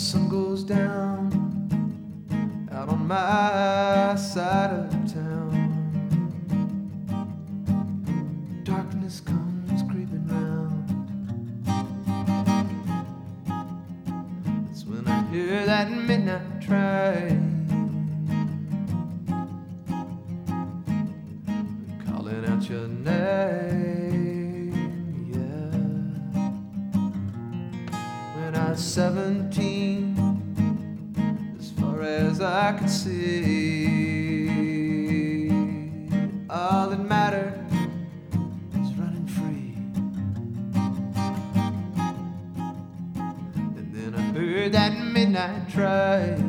sun goes down out on my side of town, darkness comes creeping round. It's when I hear that midnight train calling out your name, yeah. When I was 17, as far as I could see, all that mattered was running free. And then I heard that midnight train,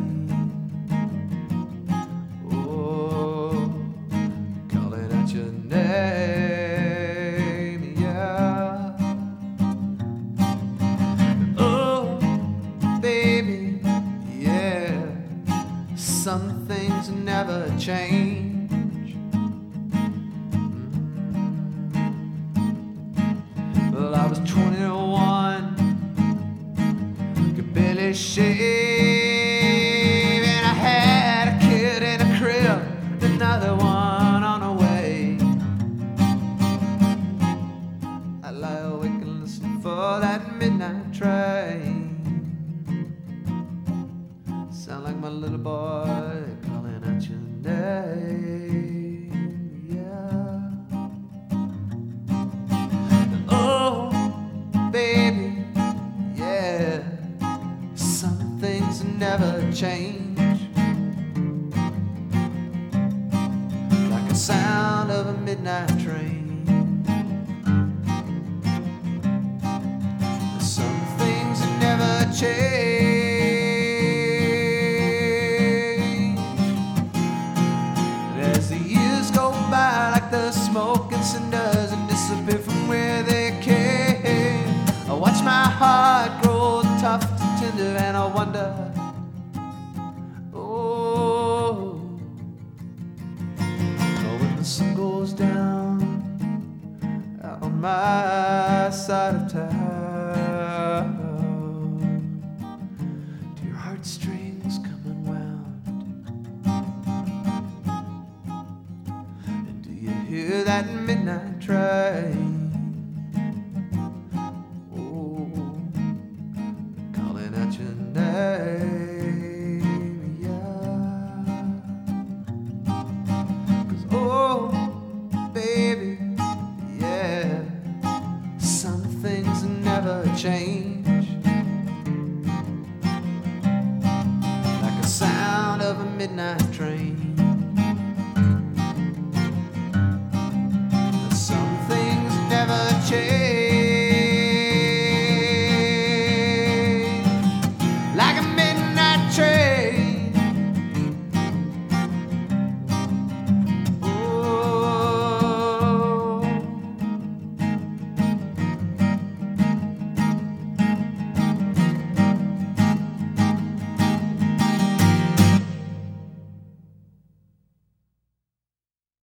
oh, calling out your name, yeah. Oh, baby, yeah. Some things never change. Well, I was 21, could barely shave, and I had a kid in a crib, another one on the way. I lie awake and listen for that midnight train. Sound like my little boy calling out your name, yeah. Oh, baby, yeah. Some things never change, like the sound of a midnight train. Some things never change. As the years go by, like the smoke and cinders, and disappear from where they came, I watch my heart grow tough and tender, and I wonder, oh, when the sun goes down out on my side of town, do your heartstrings come unwound? Hear that midnight train, oh, calling out your name, yeah. 'Cause oh, baby, yeah, some things never change.